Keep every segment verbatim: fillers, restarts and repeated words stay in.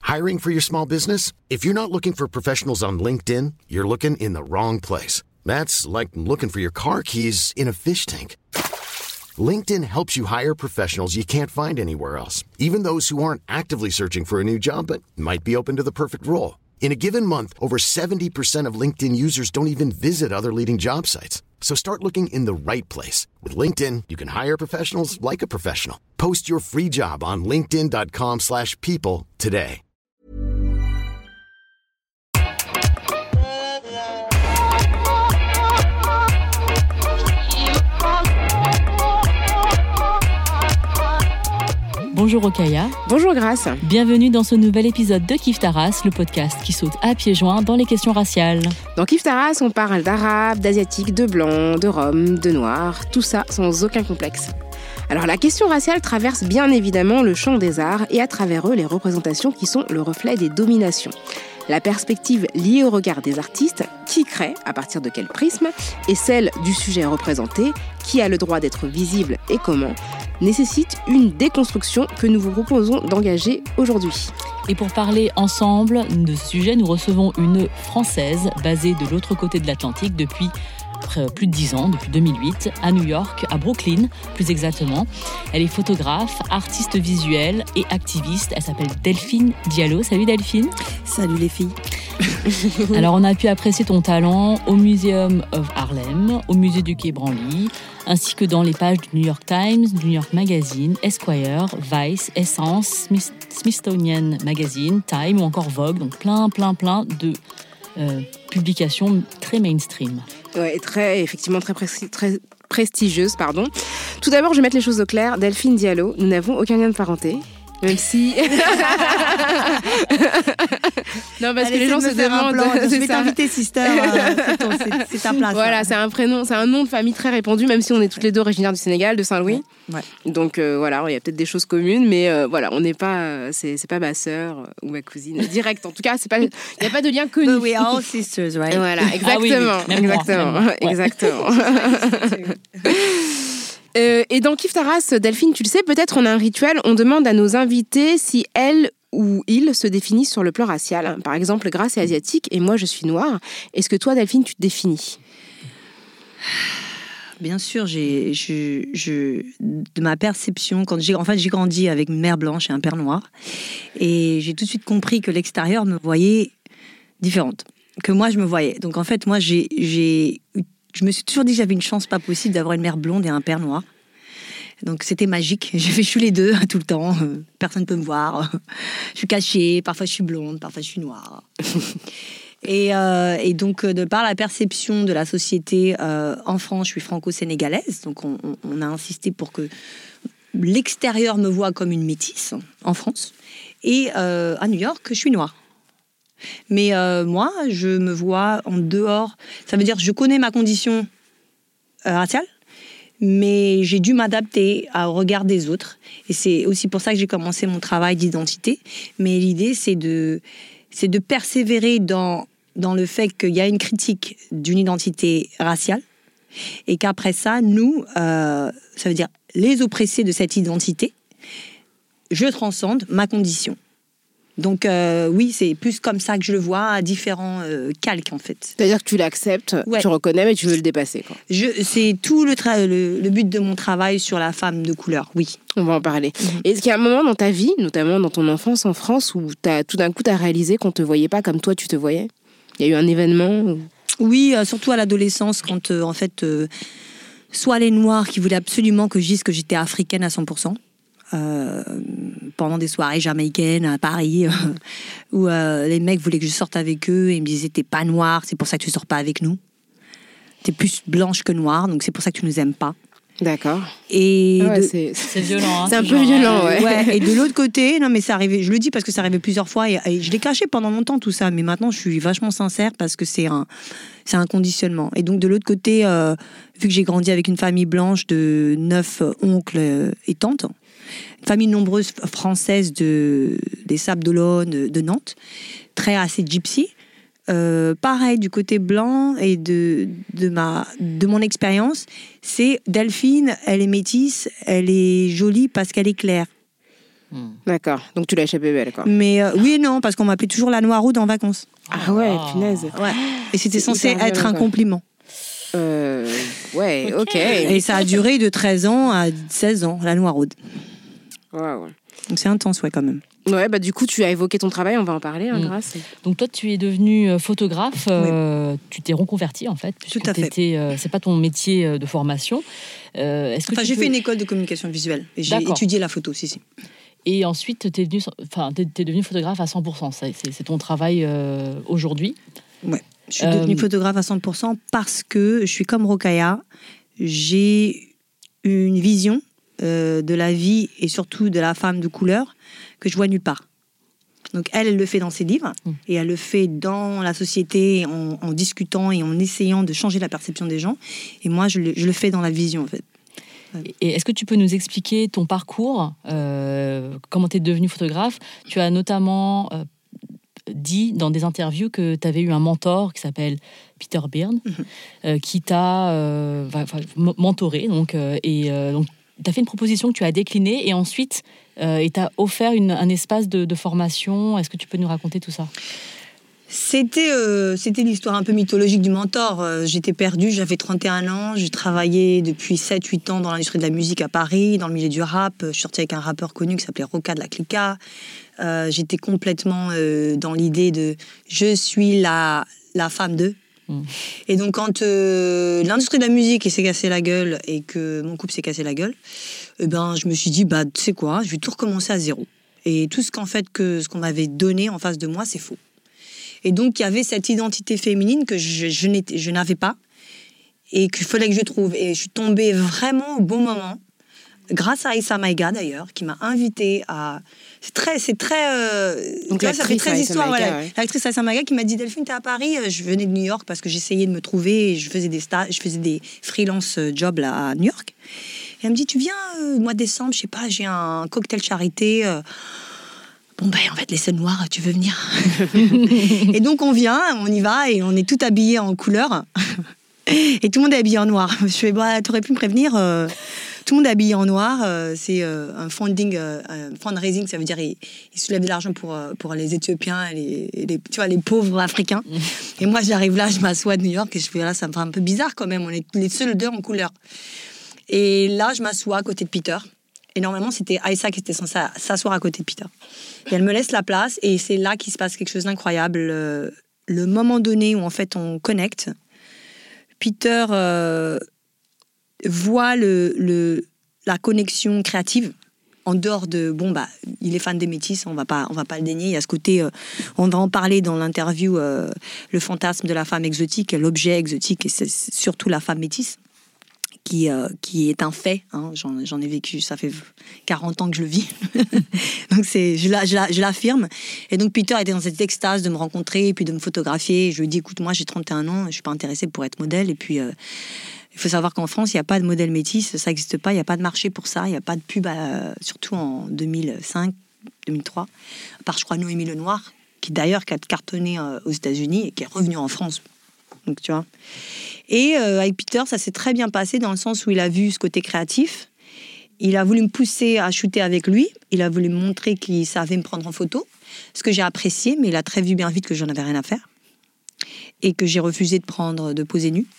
Hiring for your small business? If you're not looking for professionals on LinkedIn, you're looking in the wrong place. That's like looking for your car keys in a fish tank. LinkedIn helps you hire professionals you can't find anywhere else, even those who aren't actively searching for a new job but might be open to the perfect role. In a given month, over seventy percent of LinkedIn users don't even visit other leading job sites. So start looking in the right place. With LinkedIn, you can hire professionals like a professional. Post your free job on linkedin.com slash people today. Bonjour Rokhaya. Bonjour Grace. Bienvenue dans ce nouvel épisode de Kif Taras, le podcast qui saute à pieds joints dans les questions raciales. Dans Kif Taras, on parle d'arabes, d'asiatiques, de blancs, de roms, de noirs, tout ça sans aucun complexe. Alors la question raciale traverse bien évidemment le champ des arts et à travers eux les représentations qui sont le reflet des dominations. La perspective liée au regard des artistes, qui crée, à partir de quel prisme, et celle du sujet représenté, qui a le droit d'être visible et comment, nécessite une déconstruction que nous vous proposons d'engager aujourd'hui. Et pour parler ensemble de ce sujet, nous recevons une Française basée de l'autre côté de l'Atlantique depuis plus de dix ans, depuis deux mille huit, à New York, à Brooklyn, plus exactement. Elle est photographe, artiste visuelle et activiste. Elle s'appelle Delphine Diallo. Salut Delphine. Salut les filles. Alors, on a pu apprécier ton talent au Museum of Harlem, au musée du Quai Branly, ainsi que dans les pages du New York Times, du New York Magazine, Esquire, Vice, Essence, Smith- Smithsonian Magazine, Time ou encore Vogue. Donc, plein, plein, plein de euh, publications très mainstream. Ouais, très, effectivement, très, presti- très prestigieuse, pardon. Tout d'abord, je vais mettre les choses au clair. Delphine Diallo, nous n'avons aucun lien de parenté. Même si... non, parce Allez, que les gens se demandent... Je vais t'inviter, sister. Euh, c'est, ton, c'est, c'est ta place. Voilà, hein. c'est un prénom, c'est un nom de famille très répandu, même si on est toutes les deux originaires du Sénégal, de Saint-Louis. Ouais. Donc euh, voilà, il y a peut-être des choses communes, mais euh, voilà, on n'est pas... Euh, c'est, c'est pas ma sœur euh, ou ma cousine. Direct, en tout cas, c'est pas, il n'y a pas de lien connu. But we are all sisters, right? Voilà, exactement. Ah oui, oui. Même exactement. moi, même moi. Ouais. Exactement. Euh, et dans Kif Taras, Delphine, tu le sais, peut-être on a un rituel, on demande à nos invités si elles ou ils se définissent sur le plan racial. Par exemple, Grace est asiatique et moi je suis noire. Est-ce que toi, Delphine, tu te définis ? Bien sûr, j'ai, je, je, de ma perception, quand j'ai, en fait, j'ai grandi avec une mère blanche et un père noir, et j'ai tout de suite compris que l'extérieur me voyait différente, que moi je me voyais. Donc en fait, moi j'ai, j'ai je me suis toujours dit que j'avais une chance pas possible d'avoir une mère blonde et un père noir. Donc c'était magique. J'ai fait, je suis les deux tout le temps. Personne ne peut me voir. Je suis cachée. Parfois je suis blonde, parfois je suis noire. et, euh, et donc de par la perception de la société euh, en France, je suis franco-sénégalaise. Donc on, on, on a insisté pour que l'extérieur me voie comme une métisse en France. Et euh, à New York, je suis noire. Mais euh, moi, je me vois en dehors. Ça veut dire que je connais ma condition euh, raciale, mais j'ai dû m'adapter au regard des autres. Et c'est aussi pour ça que j'ai commencé mon travail d'identité. Mais l'idée, c'est de, c'est de persévérer dans, dans le fait qu'il y a une critique d'une identité raciale et qu'après ça, nous, euh, ça veut dire les oppressés de cette identité, je transcende ma condition. Donc euh, oui, c'est plus comme ça que je le vois, à différents euh, calques en fait. C'est-à-dire que tu l'acceptes, ouais. Tu reconnais, mais tu veux le dépasser, quoi. Je, c'est tout le, tra- le, le but de mon travail sur la femme de couleur, oui. On va en parler. Mm-hmm. Est-ce qu'il y a un moment dans ta vie, notamment dans ton enfance en France, où t'as, tout d'un coup tu as réalisé qu'on ne te voyait pas comme toi tu te voyais ? Il y a eu un événement où... Oui, euh, surtout à l'adolescence, quand euh, en fait, euh, soit les Noirs qui voulaient absolument que je dise que j'étais africaine à cent pour cent, Euh, pendant des soirées jamaïcaines à Paris euh, où euh, les mecs voulaient que je sorte avec eux et ils me disaient t'es pas noire, c'est pour ça que tu sors pas avec nous, t'es plus blanche que noire, donc c'est pour ça que tu nous aimes pas. D'accord. Et ouais, de... c'est... c'est violent. Hein, c'est un peu genre, violent, ouais. ouais. Et de l'autre côté, non mais ça arrivait, je le dis parce que ça arrivait plusieurs fois et, et je l'ai caché pendant longtemps tout ça, mais maintenant je suis vachement sincère parce que c'est un, c'est un conditionnement. Et donc de l'autre côté, euh, vu que j'ai grandi avec une famille blanche de neuf oncles et tantes, une famille nombreuse française de, des Sables d'Olonne, de, de Nantes, très assez gypsy. Euh, pareil, du côté blanc et de, de, ma, de mon expérience, c'est Delphine, elle est métisse, elle est jolie parce qu'elle est claire. Mmh. D'accord, donc tu l'as échappé belle, quoi. Mais euh, oui et non, parce qu'on m'appelait toujours la Noiroude en vacances. Ah ouais, Oh. punaise. Ouais. Et c'était C'est censé hyper être violent, un quoi. compliment. Euh, ouais, ok. Et ça a duré de treize ans à seize ans, la Noiroude. Wow. Donc c'est intense, ouais, quand même. Ouais, bah du coup, tu as évoqué ton travail, on va en parler, hein, Mm. Grâce. Donc toi, tu es devenu euh, photographe, euh, tu t'es reconverti en fait. Tout à fait. t'étais, Euh, c'est pas ton métier euh, de formation. Euh, est-ce que Enfin, tu j'ai peux- fait une école de communication visuelle. Et j'ai D'accord. étudié la photo, si, si. Et ensuite, tu es devenu, enfin, t'es, t'es devenu photographe à cent pour cent. C'est, c'est, c'est ton travail euh, aujourd'hui. Ouais. Je suis Euh, devenue photographe à cent pour cent parce que je suis comme Rokhaya. J'ai une vision euh, de la vie et surtout de la femme de couleur que je vois nulle part. Donc elle, elle le fait dans ses livres Mm. et elle le fait dans la société en, en discutant et en essayant de changer la perception des gens. Et moi, je le, je le fais dans la vision, en fait. Et est-ce que tu peux nous expliquer ton parcours, euh, comment tu es devenu photographe? Tu as notamment euh, dit dans des interviews que tu avais eu un mentor qui s'appelle Peter Byrne, Mhm. euh, qui t'a euh, va- va- m- mentoré. Donc, euh, et euh, donc, tu as fait une proposition que tu as déclinée et ensuite, euh, il t'a offert une- un espace de, de formation. Est-ce que tu peux nous raconter tout ça? C'était, euh, c'était l'histoire un peu mythologique du mentor. Euh, j'étais perdue, j'avais trente et un ans, j'ai travaillé depuis sept huit ans dans l'industrie de la musique à Paris, dans le milieu du rap. Je suis sortie avec un rappeur connu qui s'appelait Roca de la Clica. Euh, j'étais complètement euh, dans l'idée de « je suis la, la femme d'eux ». Mm. Et donc quand euh, l'industrie de la musique s'est cassée la gueule et que mon couple s'est cassé la gueule, eh ben, je me suis dit bah, « tu sais quoi, je vais tout recommencer à zéro ». Et tout ce qu'en fait, que, ce qu'on m'avait donné en face de moi, c'est faux. Et donc, il y avait cette identité féminine que je, je, n'étais, je n'avais pas et qu'il fallait que je trouve. Et je suis tombée vraiment au bon moment, grâce à Aïssa Maïga d'ailleurs, qui m'a invitée à... C'est très... C'est très euh... Donc, tu vois, ça fait l'actrice très Aïssa histoire. Maïga, Voilà. ouais. L'actrice Aïssa Maïga qui m'a dit « Delphine, t'es à Paris ?» Je venais de New York parce que j'essayais de me trouver. Et je faisais des stages, je faisais des freelance jobs là, à New York. Et elle me dit « Tu viens euh, au mois de décembre, je sais pas, j'ai un cocktail charité. Euh, Bon, ben, en fait, les scènes noires, tu veux venir ?» Et donc, on vient, on y va, et on est tout habillés en couleur. Et tout le monde est habillé en noir. Je fais, bah, t'aurais pu me prévenir. euh, tout le monde est habillé en noir. euh, c'est euh, un funding, euh, un fundraising, ça veut dire ils, ils soulèvent de l'argent pour, euh, pour les Éthiopiens, les, les, tu vois, les pauvres Africains. Et moi, j'arrive là, je m'assois à New York, et je fais, là, ça me fait un peu bizarre quand même. On est les seuls deux en couleur. Et là, je m'assois à côté de Peter. Et normalement, c'était Aïssa qui était censée s'asseoir à côté de Peter. Et elle me laisse la place, et c'est là qu'il se passe quelque chose d'incroyable. Le, le moment donné où, en fait, on connecte, Peter euh, voit le, le, la connexion créative en dehors de... Bon, bah, il est fan des métis, on va pas, on va pas le dénier. Il y a ce côté... Euh, on va en parler dans l'interview, euh, le fantasme de la femme exotique, l'objet exotique, et c'est surtout la femme métisse. Qui, euh, qui est un fait, hein. j'en, j'en ai vécu, ça fait quarante ans que je le vis, donc c'est, je, la, je, la, je l'affirme. Et donc Peter était dans cette extase de me rencontrer et puis de me photographier. Et je lui ai dit, écoute, moi j'ai trente et un ans, je suis pas intéressée pour être modèle. Et puis euh, il faut savoir qu'en France, il n'y a pas de modèle métis, ça n'existe pas, il n'y a pas de marché pour ça, il n'y a pas de pub, euh, surtout en deux mille cinq, deux mille trois, à part je crois Noémie Lenoir, qui d'ailleurs a cartonné euh, aux États-Unis et qui est revenue en France. Donc tu vois. Et euh, avec Peter, ça s'est très bien passé dans le sens où il a vu ce côté créatif. Il a voulu me pousser à shooter avec lui. Il a voulu me montrer qu'il savait me prendre en photo, ce que j'ai apprécié, mais il a très vu bien vite que j'en avais rien à faire et que j'ai refusé de prendre, de poser nu.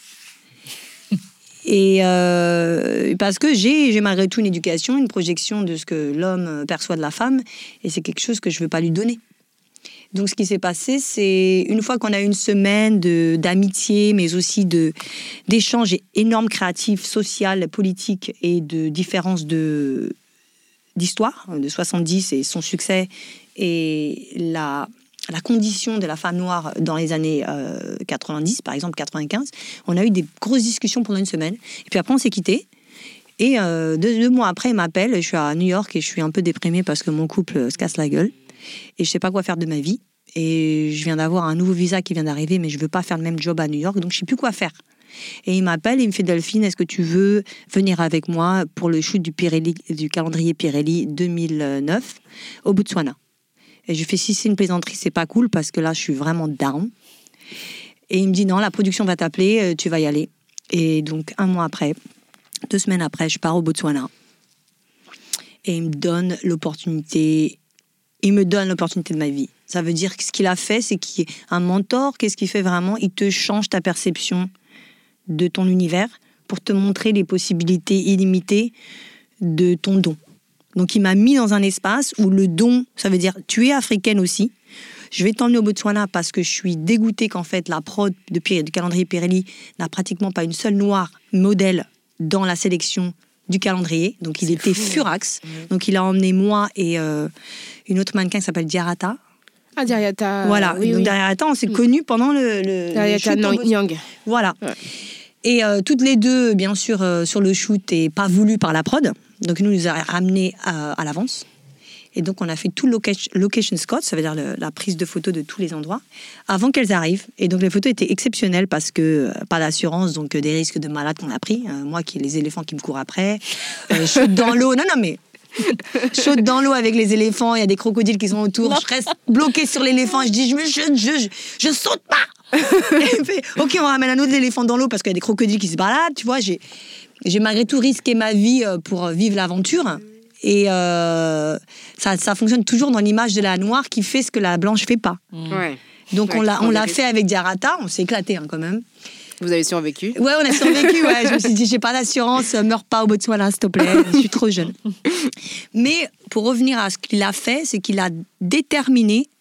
Et euh, parce que j'ai, j'ai malgré tout une éducation, une projection de ce que l'homme perçoit de la femme, et c'est quelque chose que je ne veux pas lui donner. Donc, ce qui s'est passé, c'est une fois qu'on a eu une semaine de, d'amitié, mais aussi de, d'échanges énormes créatifs, sociaux, politiques et de différences de, d'histoire, de soixante-dix et son succès et la, la condition de la femme noire dans les années euh, quatre-vingt-dix, par exemple quatre-vingt-quinze, on a eu des grosses discussions pendant une semaine. Et puis après, on s'est quittés. Et euh, deux, deux mois après, il m'appelle. Je suis à New York et je suis un peu déprimée parce que mon couple se casse la gueule. Et je ne sais pas quoi faire de ma vie. Et je viens d'avoir un nouveau visa qui vient d'arriver, mais je ne veux pas faire le même job à New York, donc je ne sais plus quoi faire. Et il m'appelle et il me fait « Delphine, est-ce que tu veux venir avec moi pour le shoot du, Pirelli, du calendrier Pirelli deux mille neuf au Botswana ?» Et je lui fais « Si c'est une plaisanterie, c'est pas cool parce que là, je suis vraiment down. » Et il me dit « Non, la production va t'appeler, tu vas y aller. » Et donc, un mois après, deux semaines après, je pars au Botswana. et il me donne l'opportunité, il me donne l'opportunité de ma vie. Ça veut dire que ce qu'il a fait, c'est qu'il est un mentor. Qu'est-ce qu'il fait vraiment ? Il te change ta perception de ton univers pour te montrer les possibilités illimitées de ton don. Donc, il m'a mis dans un espace où le don, ça veut dire tu es africaine aussi. Je vais t'emmener au Botswana parce que je suis dégoûtée qu'en fait la prod de Pir- du calendrier Pirelli n'a pratiquement pas une seule noire modèle dans la sélection du calendrier. Donc, il C'est était fou. furax. Mmh. Donc, il a emmené moi et euh, une autre mannequin qui s'appelle Diarata. Ah, Diarata. Voilà. Oui, Donc, oui. Diarata, on s'est Mm. connus pendant le, le, le Diarata shoot au Botswana. Nyang. Voilà. Ouais. Et euh, toutes les deux, bien sûr, euh, sur le shoot et pas voulu par la prod. Donc, nous, nous a ramenés à, à l'avance. Et donc, on a fait tout le location, location scout, ça veut dire le- la prise de photos de tous les endroits, avant qu'elles arrivent. Et donc, les photos étaient exceptionnelles parce que euh, pas d'assurance, donc euh, des risques de malade qu'on a pris. Euh, moi, qui ai les éléphants qui me courent après. Euh, je saute dans l'eau. Non, non, mais... Je saute dans l'eau avec les éléphants, il y a des crocodiles qui sont autour, je reste bloquée sur l'éléphant, je dis je, me- je, je, je, je saute pas. Et il fait, ok, on ramène un autre éléphant dans l'eau parce qu'il y a des crocodiles qui se baladent, tu vois. J'ai, j'ai malgré tout risqué ma vie euh, pour vivre l'aventure. Et euh, ça, ça fonctionne toujours dans l'image de la noire qui fait ce que la blanche fait pas. Ouais. Donc Ouais, on l'a, qui on prend l'a des fait avec Diarata, on s'est éclaté hein, quand même. Vous avez survécu. Ouais, on a survécu. Ouais. Je me suis dit, j'ai pas d'assurance, euh, meurs pas au Botswana, s'il te plaît. Je suis trop jeune. Mais pour revenir à ce qu'il a fait, c'est qu'il a déterminé,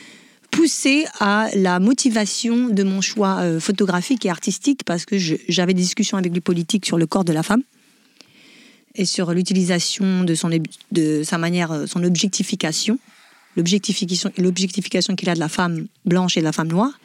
poussé à la motivation de mon choix euh, photographique et artistique, parce que je- j'avais des discussions avec lui politiques sur le corps de la femme et sur l'utilisation de, son, de sa manière, euh, son objectification, l'objectification, l'objectification qu'il a de la femme blanche et de la femme noire,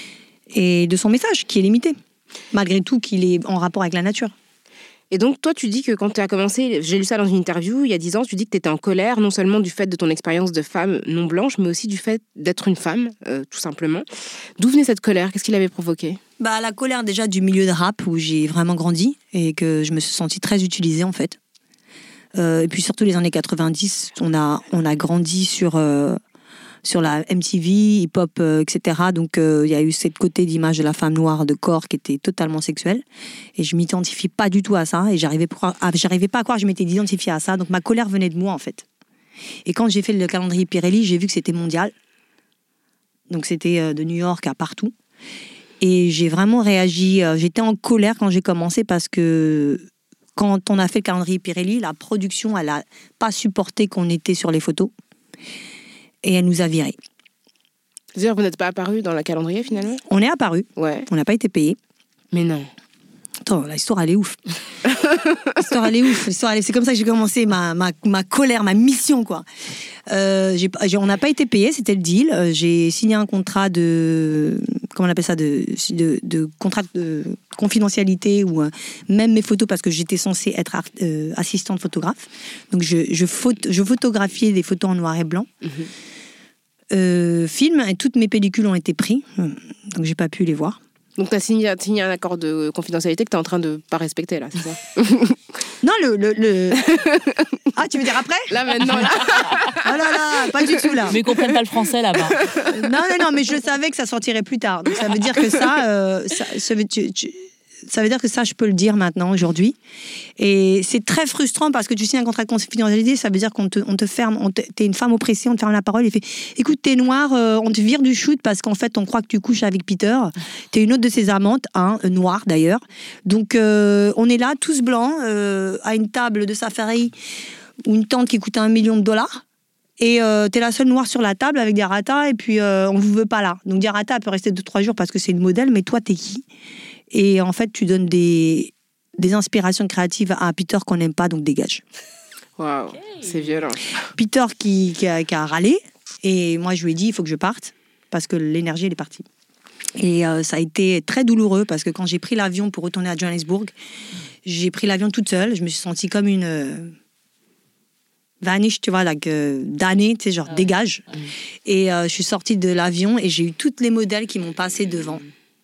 et de son message qui est limité. Malgré tout, qu'il est en rapport avec la nature. Et donc, toi, tu dis que quand tu as commencé, j'ai lu ça dans une interview il y a dix ans, tu dis que tu étais en colère, non seulement du fait de ton expérience de femme non blanche, mais aussi du fait d'être une femme, euh, tout simplement. D'où venait cette colère ? Qu'est-ce qui l'avait provoquée ? Bah, la colère déjà du milieu de rap où j'ai vraiment grandi et que je me suis sentie très utilisée en fait. Euh, et puis surtout les années quatre-vingt-dix, on a, on a grandi sur, euh, sur la M T V, hip-hop, euh, et cetera. Donc il euh, y a eu cette côté d'image de la femme noire de corps qui était totalement sexuelle. Et je m'identifie pas du tout à ça. Et j'arrivais, pas à, j'arrivais pas à croire que je m'étais identifiée à ça. Donc ma colère venait de moi en fait. Et quand j'ai fait le calendrier Pirelli, j'ai vu que c'était mondial. Donc c'était euh, de New York à partout. Et j'ai vraiment réagi. euh, J'étais en colère quand j'ai commencé parce que quand on a fait le calendrier Pirelli, la production, elle n'a pas supporté qu'on était sur les photos. Et elle nous a virés. C'est-à-dire, vous n'êtes pas apparu dans le calendrier, finalement ? On est apparu, Ouais. on n'a pas été payé. Mais non. Attends, l'histoire, elle est ouf. L'histoire, elle est ouf. L'histoire, elle est- c'est comme ça que j'ai commencé ma, ma, ma colère, ma mission, quoi. Euh, j'ai, j'ai- on n'a pas été payé, c'était le deal. Euh, J'ai signé un contrat de... Comment on appelle ça de, de, de contrat de confidentialité ou euh, même mes photos, parce que j'étais censée être art- euh, assistante photographe. Donc, je, je, photo, je photographiais des photos en noir et blanc. Mhm. Euh, film, et toutes mes pellicules ont été prises. Donc, j'ai pas pu les voir. Donc, tu as signé, signé un accord de confidentialité que tu es en train de pas respecter, là, c'est ça ? Non, le, le, le... Ah, tu veux dire après ? Là, maintenant, là. Oh là là, pas du tout là. Mais ils comprennent pas le français là-bas. Non, non, non, mais je savais que ça sortirait plus tard. Donc ça veut dire que ça, euh, ça, ça veut, tu- tu- ça veut dire que ça, je peux le dire maintenant, aujourd'hui. Et c'est très frustrant parce que tu signes un contrat de confidentialité, ça veut dire qu'on te, on te ferme, on te- t'es une femme oppressée, on te ferme la parole et fait écoute, t'es noire, euh, on te vire du shoot parce qu'en fait, on croit que tu couches avec Peter. T'es une autre de ses amantes, hein, euh, noire d'ailleurs. Donc euh, on est là, tous blancs, euh, à une table de safari ou une tente qui coûtait un million de dollars. Et euh, t'es la seule noire sur la table avec Diarata et puis euh, on vous veut pas là. Donc Diarata elle peut rester deux trois jours parce que c'est une modèle, mais toi t'es qui ? Et en fait tu donnes des des inspirations créatives à Peter qu'on n'aime pas, donc dégage. Waouh, c'est violent. Peter qui, qui, a, qui a râlé et moi je lui ai dit il faut que je parte parce que l'énergie elle est partie. Et euh, ça a été très douloureux parce que quand j'ai pris l'avion pour retourner à Johannesburg, j'ai pris l'avion toute seule. Je me suis sentie comme une euh, vanish, tu vois, like, euh, damnée, tu sais, genre Ah ouais. dégage. Mm. Et euh, je suis sortie de l'avion et j'ai eu toutes les modèles qui m'ont passé devant.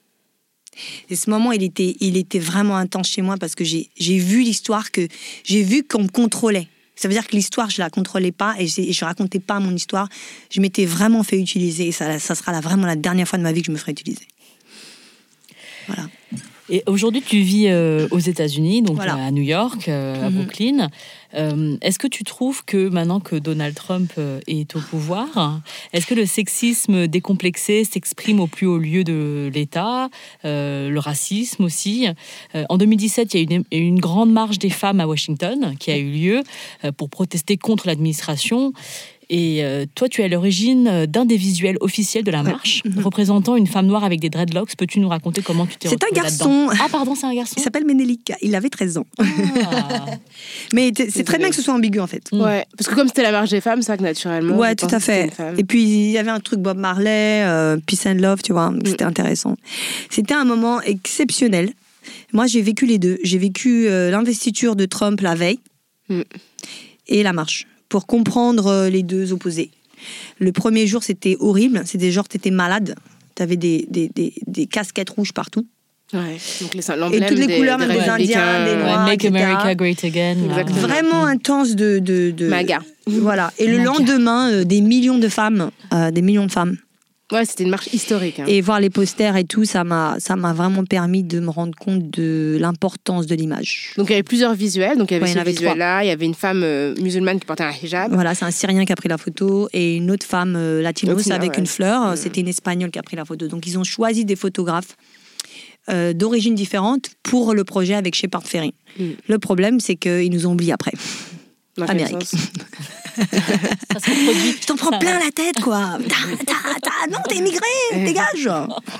Et ce moment, il était, il était vraiment intense chez moi parce que j'ai, j'ai vu l'histoire, que j'ai vu qu'on me contrôlait. Ça veut dire que l'histoire, je la contrôlais pas et je, et je racontais pas mon histoire. Je m'étais vraiment fait utiliser et ça, ça sera la, vraiment la dernière fois de ma vie que je me ferai utiliser. Voilà. Et aujourd'hui, tu vis euh, aux États-Unis, donc Voilà. à New York, euh, à Mhm. Brooklyn. Euh, est-ce que tu trouves que maintenant que Donald Trump euh, est au pouvoir, est-ce que le sexisme décomplexé s'exprime au plus haut lieu de l'État, euh, le racisme aussi? Euh, En deux mille dix-sept, il y a eu une, une grande marche des femmes à Washington qui a eu lieu euh, pour protester contre l'administration. Et euh, toi, tu es à l'origine d'un des visuels officiels de la marche, Ouais. représentant une femme noire avec des dreadlocks. Peux-tu nous raconter comment tu t'es C'est un retrouvée garçon. là-dedans? Ah, pardon, c'est un garçon. Il s'appelle Menelik, il avait treize ans. Ah. Mais t- c'est très bien que ce soit ambigu en fait. Mm. Ouais, parce que comme c'était la marche des femmes, c'est vrai que naturellement. Ouais, je tout pensais à que c'était fait. une femme. Et puis il y avait un truc Bob Marley, euh, Peace and Love, tu vois, c'était intéressant. C'était un moment exceptionnel. Moi, j'ai vécu les deux. J'ai vécu euh, l'investiture de Trump la veille Mm. et la marche pour comprendre euh, les deux opposés. Le premier jour, c'était horrible. C'était genre, t'étais malade. T'avais des, des, des, des casquettes rouges partout. Ouais, donc les, Et toutes les des, couleurs, même des républicains, Indiens, des Ouais, Noirs, Make et cetera. America Great Again. là. Exactement. Vraiment intense de... de, de MAGA. Voilà. Et le MAGA. lendemain, euh, des millions de femmes, euh, des millions de femmes. Ouais, c'était une marche historique. Hein. Et voir les posters et tout, ça m'a, ça m'a vraiment permis de me rendre compte de l'importance de l'image. Donc il y avait plusieurs visuels. Donc il y avait Ouais, il y ce en avait visuel-là, il y avait une femme euh, musulmane qui portait un hijab. Voilà, c'est un Syrien qui a pris la photo et une autre femme euh, latinos Latina, avec ouais. une fleur. Mm. C'était une Espagnole qui a pris la photo. Donc ils ont choisi des photographes euh, d'origine différente pour le projet avec Shepard Fairey. Mm. Le problème, c'est qu'ils nous ont oubliés après. Dans quel Amérique. sens? Ça se reproduit. Je t'en prends Ça- plein la tête, quoi. Ta, ta, ta, non, t'es immigré, dégage.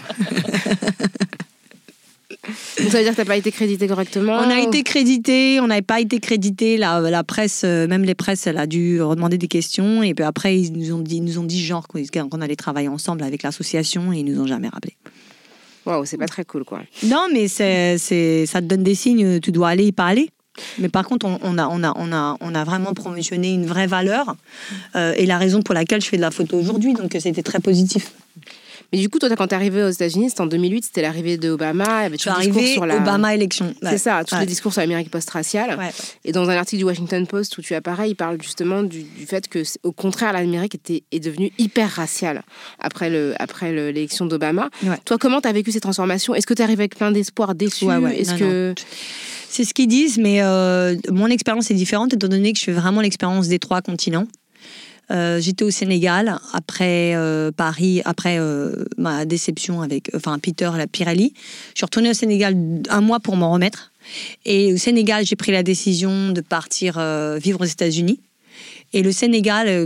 Donc ça veut dire que t'as pas été crédité correctement? On a été crédité, on n'avait pas été crédité. La, la presse, euh, même les presses, elle a dû redemander des questions. Et puis après, ils nous ont dit, ils nous ont dit genre qu'on qu'on allait travailler ensemble avec l'association et ils nous ont jamais rappelé. Waouh, c'est pas très cool, quoi. Non, mais c'est, c'est, ça te donne des signes. Tu dois aller y parler. Mais par contre, on, on, a, on, a, on, a, on a vraiment promotionné une vraie valeur euh, et la raison pour laquelle je fais de la photo aujourd'hui. Donc c'était très positif. Mais du coup, toi, quand t'es arrivé aux États-Unis, c'était en deux mille huit, c'était l'arrivée d'Obama. Il y avait Je tout suis le discours arrivée sur la. Obama élection. C'est Ouais. ça, tout Ouais. le discours sur l'Amérique post-raciale. Ouais. Et dans un article du Washington Post où tu apparais, il parle justement du, du fait que, au contraire, l'Amérique était, est devenue hyper raciale après, le, après le- l'élection d'Obama. Ouais. Toi, comment t'as vécu ces transformations? Est-ce que t'es arrivé avec plein d'espoir, déçu? Ouais, ouais. Est-ce Non, que. C'est ce qu'ils disent, mais euh, mon expérience est différente étant donné que je fais vraiment l'expérience des trois continents. Euh, j'étais au Sénégal après euh, Paris, après euh, ma déception avec, enfin Peter la Pirelli. Je suis retournée au Sénégal un mois pour m'en remettre. Et au Sénégal, j'ai pris la décision de partir euh, vivre aux États-Unis. Et le Sénégal, euh,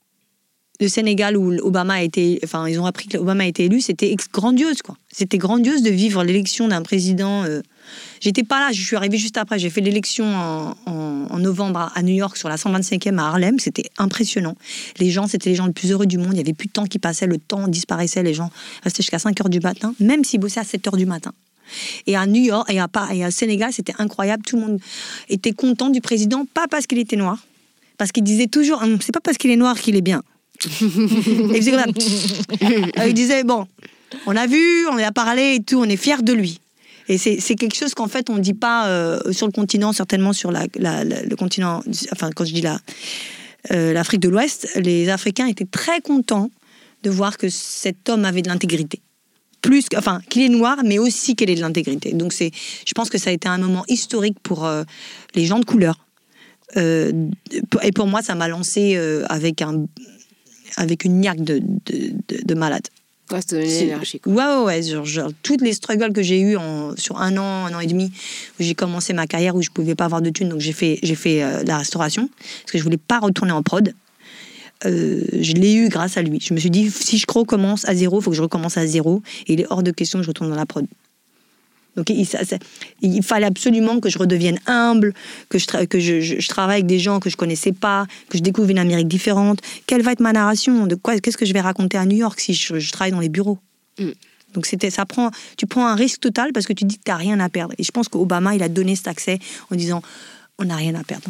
le Sénégal où Obama a été, enfin ils ont appris que Obama a été élu, c'était ex- grandiose quoi. C'était grandiose de vivre l'élection d'un président. Euh, J'étais pas là, je suis arrivée juste après. J'ai fait l'élection en, en, en novembre à, à New York sur la cent vingt-cinquième à Harlem. C'était impressionnant. Les gens, c'était les gens les plus heureux du monde. Il n'y avait plus de temps qui passait, le temps disparaissait. Les gens restaient jusqu'à cinq heures du matin, même s'ils bossaient à sept heures du matin. Et à New York et à, et à Sénégal, c'était incroyable. Tout le monde était content du président, pas parce qu'il était noir, parce qu'il disait toujours, hum, c'est pas parce qu'il est noir qu'il est bien. Et il faisait comme ça. Il disait, bon, on a vu, on a parlé et tout, on est fiers de lui. Et c'est, c'est quelque chose qu'en fait, on ne dit pas euh, sur le continent, certainement sur la, la, la, le continent, enfin, quand je dis la, euh, l'Afrique de l'Ouest, les Africains étaient très contents de voir que cet homme avait de l'intégrité. Plus, enfin, qu'il est noir, mais aussi qu'il ait de l'intégrité. Donc, c'est, je pense que ça a été un moment historique pour euh, les gens de couleur. Euh, et pour moi, ça m'a lancé euh, avec, un, avec une niaque de, de, de, de malade. Ouais, c'était une énergie. Ouais, ouais, ouais. Genre, genre, toutes les struggles que j'ai eues en, sur un an, un an et demi, où j'ai commencé ma carrière, où je ne pouvais pas avoir de thunes, donc j'ai fait, j'ai fait euh, la restauration, parce que je ne voulais pas retourner en prod. Euh, je l'ai eu grâce à lui. Je me suis dit, si je recommence à zéro, il faut que je recommence à zéro, et il est hors de question que je retourne dans la prod. Donc il, ça, ça, il fallait absolument que je redevienne humble, que, je, tra- que je, je, je travaille avec des gens que je ne connaissais pas, que je découvre une Amérique différente. Quelle va être ma narration? De quoi, qu'est-ce que je vais raconter à New York si je, je travaille dans les bureaux? mm. Donc c'était, ça prend, tu prends un risque total parce que tu dis que tu n'as rien à perdre. Et je pense qu'Obama, il a donné cet accès en disant, on n'a rien à perdre.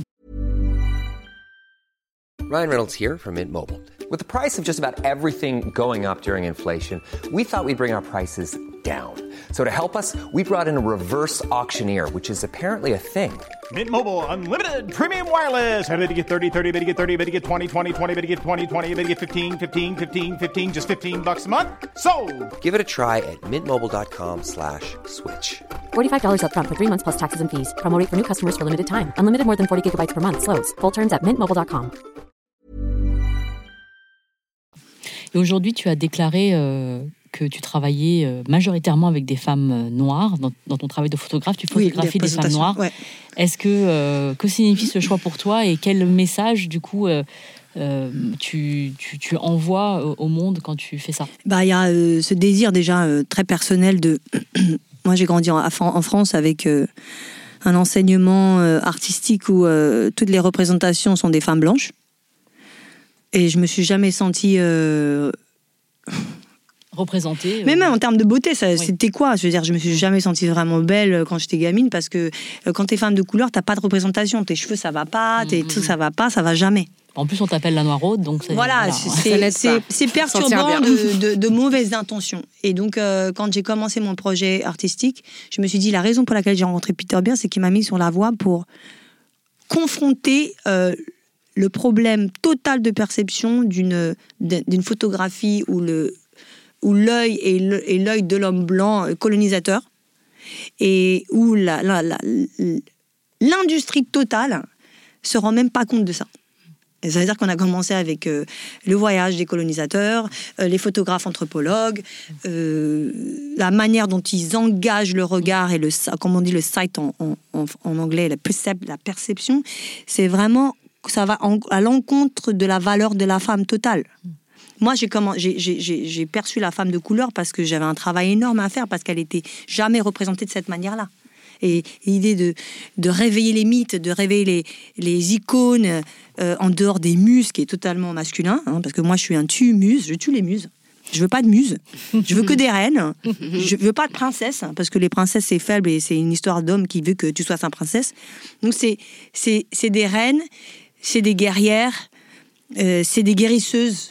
Ryan Reynolds here from Mint Mobile. With the price of just about everything going up during inflation, we thought we'd bring our prices down. So to help us, we brought in a reverse auctioneer, which is apparently a thing. Mint Mobile Unlimited Premium Wireless. How to get thirty, thirty, how to get thirty, how to get twenty, twenty, twenty, how to get twenty, twenty, how to get fifteen, fifteen, fifteen, fifteen, just fifteen bucks a month? Sold! Give it a try at mintmobile.com slash switch. forty-five dollars up front for three months plus taxes and fees. Promo rate for new customers for limited time. Unlimited more than forty gigabytes per month. Slows full terms at mint mobile dot com. Et aujourd'hui, tu as déclaré euh, que tu travaillais euh, majoritairement avec des femmes euh, noires. Dans, dans ton travail de photographe, tu photographies oui, des femmes noires. Ouais. Est-ce que euh, que signifie ce choix pour toi et quel message, du coup, euh, euh, tu, tu, tu envoies au, au monde quand tu fais ça ? Bah, il y a euh, ce désir déjà euh, très personnel de. Moi, j'ai grandi en, en France avec euh, un enseignement euh, artistique où euh, toutes les représentations sont des femmes blanches. Et je me suis jamais sentie euh... représentée. Mais même en termes de beauté, ça, oui. C'était quoi ? Je veux dire, je me suis jamais sentie vraiment belle quand j'étais gamine parce que euh, quand t'es femme de couleur, t'as pas de représentation. Tes cheveux, ça va pas. Tes mmh. trucs, ça va pas. Ça va jamais. En plus, on t'appelle la noiraude, donc c'est voilà, voilà. c'est, c'est, c'est perturbant de, de, de mauvaises intentions. Et donc, euh, quand j'ai commencé mon projet artistique, je me suis dit la raison pour laquelle j'ai rencontré Peter Beard, c'est qu'il m'a mis sur la voie pour confronter euh, le problème total de perception d'une, d'une photographie où, le, où l'œil est, le, est l'œil de l'homme blanc colonisateur et où la, la, la, l'industrie totale se rend même pas compte de ça. Et ça veut dire qu'on a commencé avec euh, le voyage des colonisateurs, euh, les photographes anthropologues, euh, la manière dont ils engagent le regard et le, comme on dit le sight en, en, en anglais, la, percep, la perception, c'est vraiment, ça va en, à l'encontre de la valeur de la femme totale. Moi, j'ai, comment, j'ai, j'ai, j'ai perçu la femme de couleur parce que j'avais un travail énorme à faire parce qu'elle n'était jamais représentée de cette manière-là. Et l'idée de, de réveiller les mythes, de réveiller les, les icônes euh, en dehors des muses, qui est totalement masculin, hein, parce que moi je suis un tue-muse, je tue les muses. Je veux pas de muses, je veux que des reines, je veux pas de princesses, parce que les princesses c'est faible et c'est une histoire d'homme qui veut que tu sois sa princesse. Donc c'est, c'est, c'est des reines, c'est des guerrières, euh, c'est des guérisseuses.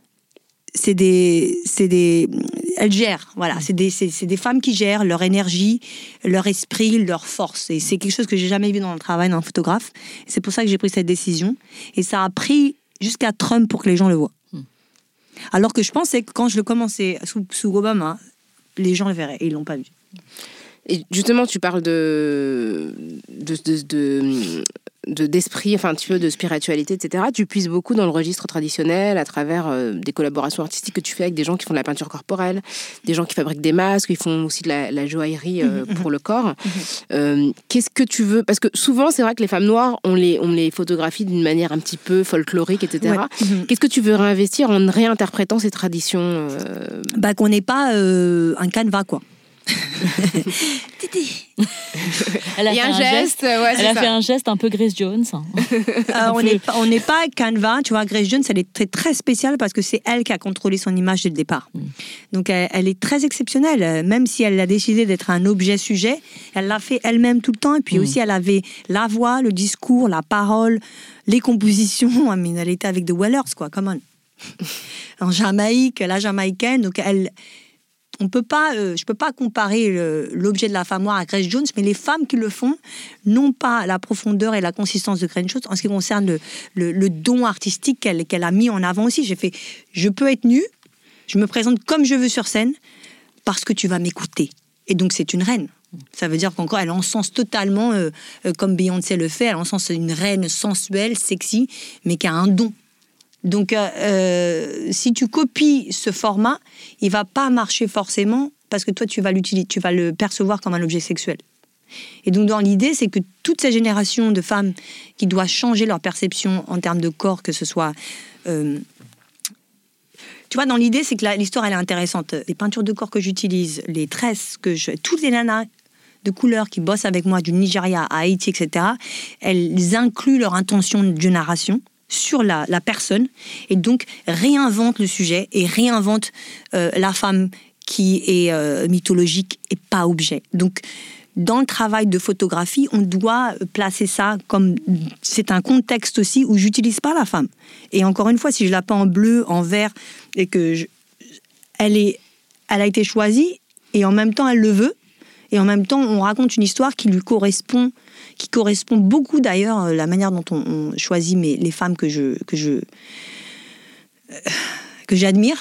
C'est des, c'est des, elles gèrent, voilà. C'est des, c'est, c'est des femmes qui gèrent leur énergie, leur esprit, leur force. Et c'est quelque chose que j'ai jamais vu dans le travail d'un photographe. C'est pour ça que j'ai pris cette décision. Et ça a pris jusqu'à Trump pour que les gens le voient. Hmm. Alors que je pensais que quand je le commençais sous, sous Obama, les gens le verraient et ils l'ont pas vu. Et justement, tu parles de, de, de, de, de d'esprit, enfin un petit peu de spiritualité, et cetera. Tu puises beaucoup dans le registre traditionnel à travers euh, des collaborations artistiques que tu fais avec des gens qui font de la peinture corporelle, des gens qui fabriquent des masques, qui font aussi de la, la joaillerie euh, pour le corps. Euh, qu'est-ce que tu veux ? Parce que souvent, c'est vrai que les femmes noires, on les, on les photographie d'une manière un petit peu folklorique, et cetera. Ouais. Qu'est-ce que tu veux réinvestir en réinterprétant ces traditions euh... Bah, qu'on n'ait pas euh, un canevas, quoi. Elle a, fait un, geste, geste ouais, elle a fait un geste un peu Grace Jones. euh, on n'est pas, on n'est pas Canva, tu vois. Grace Jones, elle est très, très spéciale parce que c'est elle qui a contrôlé son image dès le départ. Mm. Donc elle, elle est très exceptionnelle, même si elle a décidé d'être un objet sujet, elle l'a fait elle-même tout le temps. Et puis mm. aussi, elle avait la voix, le discours, la parole, les compositions. I mean, elle était avec The Wellers, quoi. Come on. En Jamaïque, la Jamaïcaine. Donc elle. On peut pas, euh, je ne peux pas comparer le, l'objet de la femme noire à Grace Jones, mais les femmes qui le font n'ont pas la profondeur et la consistance de Grace Jones en ce qui concerne le, le, le don artistique qu'elle, qu'elle a mis en avant aussi. J'ai fait, je peux être nue, je me présente comme je veux sur scène, parce que tu vas m'écouter. Et donc c'est une reine. Ça veut dire qu'encore, elle encense totalement, euh, euh, comme Beyoncé le fait, elle encense une reine sensuelle, sexy, mais qui a un don. Donc, euh, si tu copies ce format, il ne va pas marcher forcément parce que toi, tu vas l'utiliser, tu vas le percevoir comme un objet sexuel. Et donc, dans l'idée, c'est que toute cette génération de femmes qui doivent changer leur perception en termes de corps, que ce soit... Euh, tu vois, dans l'idée, c'est que la, l'histoire, elle est intéressante. Les peintures de corps que j'utilise, les tresses que je... Toutes les nanas de couleur qui bossent avec moi, du Nigeria à Haïti, et cetera, elles incluent leur intention de narration sur la, la personne, et donc réinvente le sujet et réinvente euh, la femme qui est euh, mythologique et pas objet. Donc, dans le travail de photographie, on doit placer ça comme... C'est un contexte aussi où j'utilise pas la femme. Et encore une fois, si je la peins en bleu, en vert, et que je, elle, est, elle a été choisie, et en même temps, elle le veut, et en même temps, on raconte une histoire qui lui correspond, qui correspond beaucoup d'ailleurs, la manière dont on, on choisit mes, les femmes que je, que je, euh, que j'admire.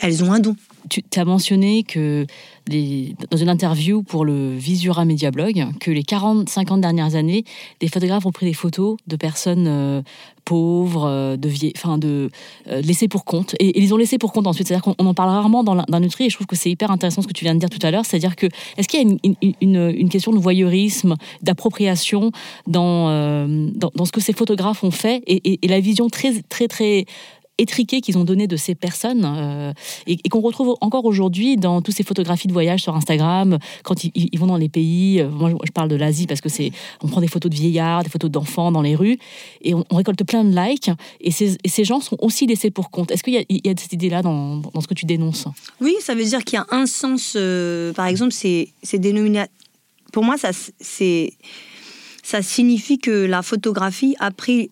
elles ont un don. Tu as mentionné que les, dans une interview pour le Visura Media Blog, que les quarante cinquante dernières années, des photographes ont pris des photos de personnes euh, pauvres, euh, de vieilles, enfin de euh, laissées pour compte, et, et ils ont laissé pour compte ensuite. C'est-à-dire qu'on on en parle rarement dans l'industrie, et je trouve que c'est hyper intéressant ce que tu viens de dire tout à l'heure. C'est-à-dire que est-ce qu'il y a une, une, une, une question de voyeurisme, d'appropriation dans, euh, dans dans ce que ces photographes ont fait, et, et, et la vision très très très étriqués qu'ils ont donné de ces personnes euh, et, et qu'on retrouve encore aujourd'hui dans toutes ces photographies de voyage sur Instagram, quand ils, ils vont dans les pays. Euh, moi, je parle de l'Asie parce que c'est, on prend des photos de vieillards, des photos d'enfants dans les rues et on, on récolte plein de likes. Et ces, et ces gens sont aussi laissés pour compte. Est-ce qu'il y a, il y a cette idée-là dans, dans ce que tu dénonces ? Oui, ça veut dire qu'il y a un sens. Euh, par exemple, c'est, c'est dénomina... Pour moi, ça, c'est, ça signifie que la photographie a pris.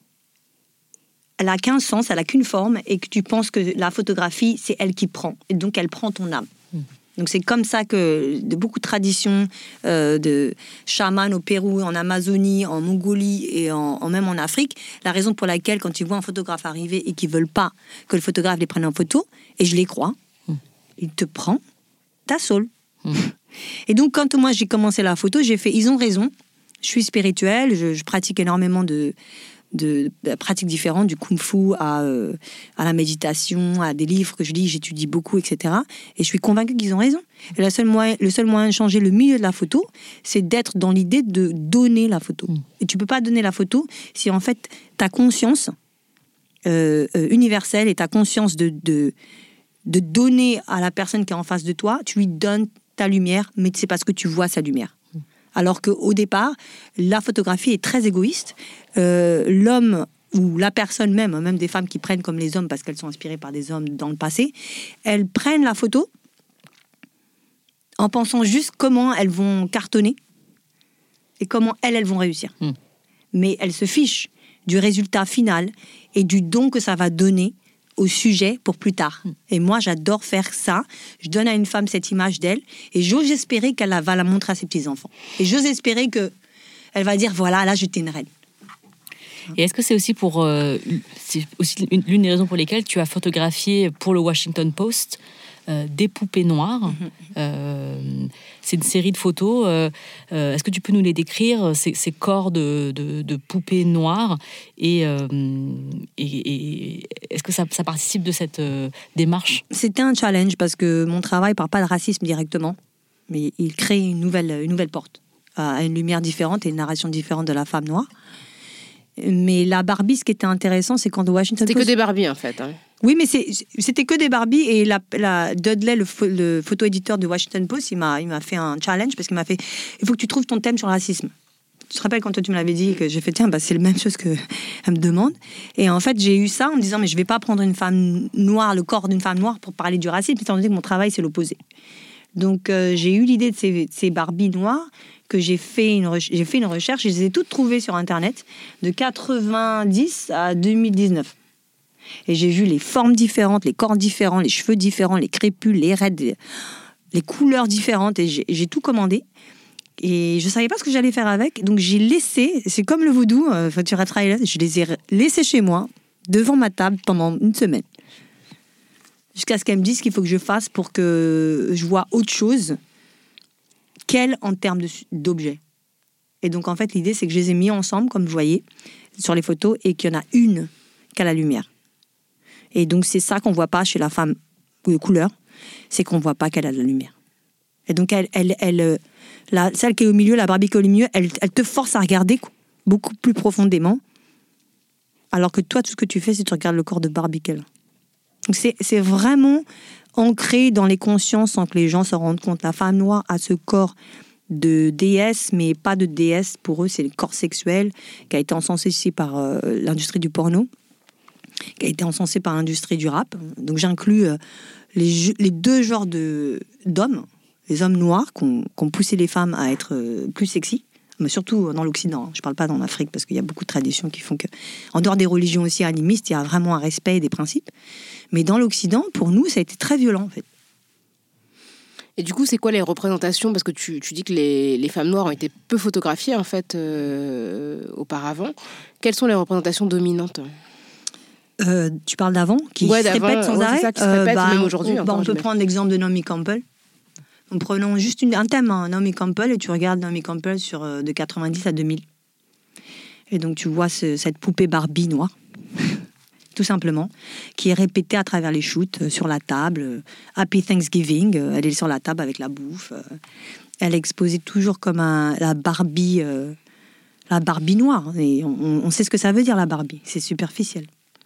Elle n'a qu'un sens, elle n'a qu'une forme, et que tu penses que la photographie, c'est elle qui prend. Et donc, elle prend ton âme. Mmh. Donc, c'est comme ça que de beaucoup de traditions euh, de chamans au Pérou, en Amazonie, en Mongolie et en, en, même en Afrique, la raison pour laquelle, quand ils voient un photographe arriver et qu'ils ne veulent pas que le photographe les prenne en photo, et je les crois, mmh. il te prend ta soul. Mmh. Et donc, quand moi, j'ai commencé la photo, j'ai fait, ils ont raison, je suis spirituelle, je, je pratique énormément de... de, de pratiques différentes, du kung-fu à, euh, à la méditation, à des livres que je lis, j'étudie beaucoup, et cetera. Et je suis convaincue qu'ils ont raison. Et la seule moyen, le seul moyen de changer le milieu de la photo, c'est d'être dans l'idée de donner la photo. Mmh. Et tu peux pas donner la photo si en fait ta conscience euh, euh, universelle et ta conscience de, de, de donner à la personne qui est en face de toi, tu lui donnes ta lumière, mais c'est parce que tu vois sa lumière. Alors qu'au départ, la photographie est très égoïste. Euh, l'homme ou la personne même, même des femmes qui prennent comme les hommes parce qu'elles sont inspirées par des hommes dans le passé, elles prennent la photo en pensant juste comment elles vont cartonner et comment elles, elles vont réussir. Mmh. Mais elles se fichent du résultat final et du don que ça va donner au sujet pour plus tard. Et moi, j'adore faire ça. Je donne à une femme cette image d'elle et j'ose espérer qu'elle va la montrer à ses petits-enfants. Et j'ose espérer qu'elle va dire, voilà, là, j'étais une reine. Et est-ce que c'est aussi pour... Euh, c'est aussi une, l'une des raisons pour lesquelles tu as photographié pour le Washington Post euh, des poupées noires. Mm-hmm. Euh, c'est une série de photos. Euh, euh, est-ce que tu peux nous les décrire, ces, ces corps de, de, de poupées noires et, euh, et, et est-ce que ça, ça participe de cette euh, démarche ? C'était un challenge parce que mon travail ne parle pas de racisme directement, mais il crée une nouvelle, une nouvelle porte à une lumière différente et une narration différente de la femme noire. Mais la Barbie, ce qui était intéressant, c'est quand Washington C'était Post... que des Barbies, en fait. Hein. Oui, mais c'est, c'était que des Barbies. Et la, la Dudley, le, le photo-éditeur de Washington Post, il m'a, il m'a fait un challenge parce qu'il m'a fait « Il faut que tu trouves ton thème sur le racisme. » Tu te rappelles quand toi, tu me l'avais dit que j'ai fait « Tiens, bah, c'est la même chose qu'elle me demande. » Et en fait, j'ai eu ça en me disant « Mais je ne vais pas prendre une femme noire, le corps d'une femme noire pour parler du racisme, étant donné que mon travail, c'est l'opposé. » Donc, euh, j'ai eu l'idée de ces, ces Barbies noires que j'ai fait, une re- j'ai fait une recherche, je les ai toutes trouvées sur Internet, de quatre-vingt-dix à deux mille dix-neuf. Et j'ai vu les formes différentes, les corps différents, les cheveux différents, les crépules, les raides, les, les couleurs différentes, et j'ai, j'ai tout commandé. Et je ne savais pas ce que j'allais faire avec, donc j'ai laissé, c'est comme le vaudou, euh, tu travailles là, je les ai laissés chez moi, devant ma table, pendant une semaine. Jusqu'à ce qu'elle me dise ce qu'il faut que je fasse pour que je vois autre chose qu'elle en termes de, d'objets. Et donc, en fait, l'idée, c'est que je les ai mis ensemble, comme vous voyez, sur les photos, et qu'il y en a une qui a la lumière. Et donc, c'est ça qu'on ne voit pas chez la femme de couleur, c'est qu'on ne voit pas qu'elle a de la lumière. Et donc, elle, elle, elle, la, celle qui est au milieu, la Barbie qui est au milieu, elle, elle te force à regarder beaucoup plus profondément, alors que toi, tout ce que tu fais, c'est que tu regardes le corps de Barbie qu'elle a. Donc, c'est, c'est vraiment ancré dans les consciences sans que les gens se rendent compte. La femme noire a ce corps de déesse, mais pas de déesse. Pour eux, c'est le corps sexuel qui a été encensé ici par euh, l'industrie du porno, qui a été encensé par l'industrie du rap. Donc j'inclus euh, les, les deux genres de, d'hommes, les hommes noirs qui ont, qui ont poussé les femmes à être euh, plus sexy, mais surtout dans l'Occident. Je ne parle pas dans l'Afrique parce qu'il y a beaucoup de traditions qui font que, en dehors des religions aussi animistes, il y a vraiment un respect et des principes. Mais dans l'Occident, pour nous, ça a été très violent, en fait. Et du coup, c'est quoi les représentations ? Parce que tu, tu dis que les, les femmes noires ont été peu photographiées, en fait, euh, auparavant. Quelles sont les représentations dominantes ? Euh, tu parles d'avant, qui Ouais, se d'avant, répète sans ouais, arrêt. c'est ça, qui se répète même aujourd'hui On, encore, bah, on peut j'imagine. prendre l'exemple de Naomi Campbell. En prenant juste une, un thème, hein, Naomi Campbell, et tu regardes Naomi Campbell sur, euh, de quatre-vingt-dix à deux mille. Et donc tu vois ce, cette poupée Barbie noire, tout simplement, qui est répétée à travers les shoots, euh, sur la table. euh, Happy Thanksgiving, euh, elle est sur la table avec la bouffe. euh, elle est exposée toujours comme un, la Barbie, euh, la Barbie noire. Et on, on sait ce que ça veut dire, la Barbie. C'est superficiel.